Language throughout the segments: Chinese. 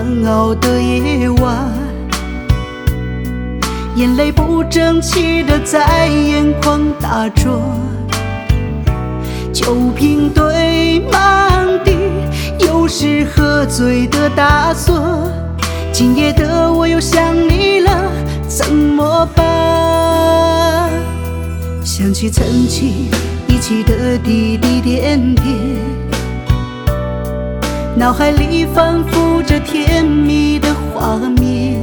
熬的夜晚，眼泪不争气的在眼眶打转，酒瓶堆满地，又是喝醉的打算。今夜的我又想你了，怎么办？想起曾经一起的滴滴点点，脑海里反复着甜蜜的画面，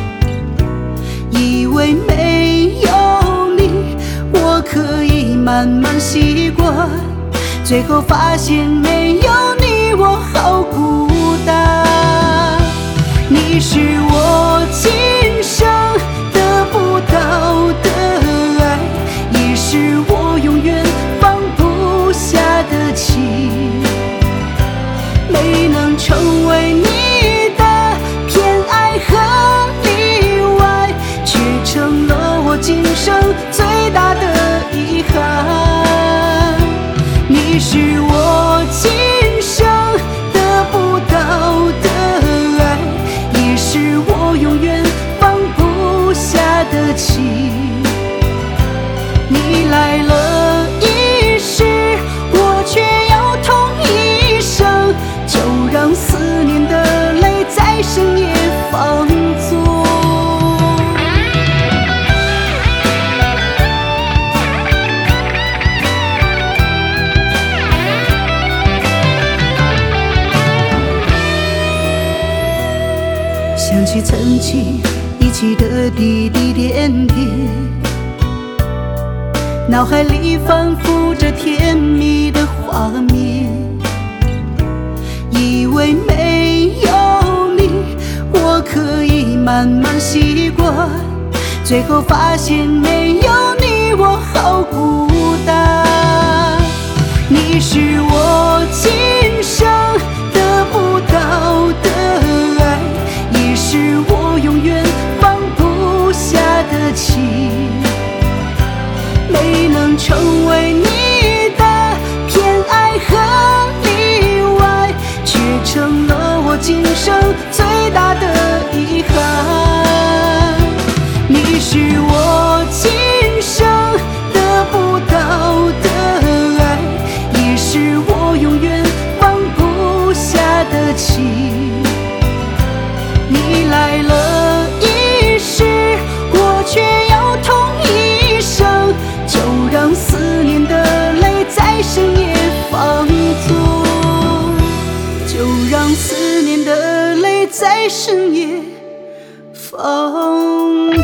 以为没有你我可以慢慢习惯，最后发现没有你我好孤单。你是我今生得不到的爱，也是我永远放不下的情，没能成为你的偏爱和例外，却成了我今生最大的遗憾。你是我今生得不到的爱，也是我永远放不下的情，你来了一时，我却要痛一生，就让思念的泪在深夜放纵。想起曾经一起的滴滴点点，脑海里反复着甜蜜的画面，以为没有你我可以慢慢习惯，最后发现没有你我好孤单。你是我今生得不到的爱，也是我永远放不下的情，没能成为你的偏爱和例外，却成了我今生最大的遗憾。你是我今生得不到的爱，也是我永远放不下的情，你来了一时，我却要痛一生，就让思念的泪在深夜放纵，就让思念的泪在深夜放纵。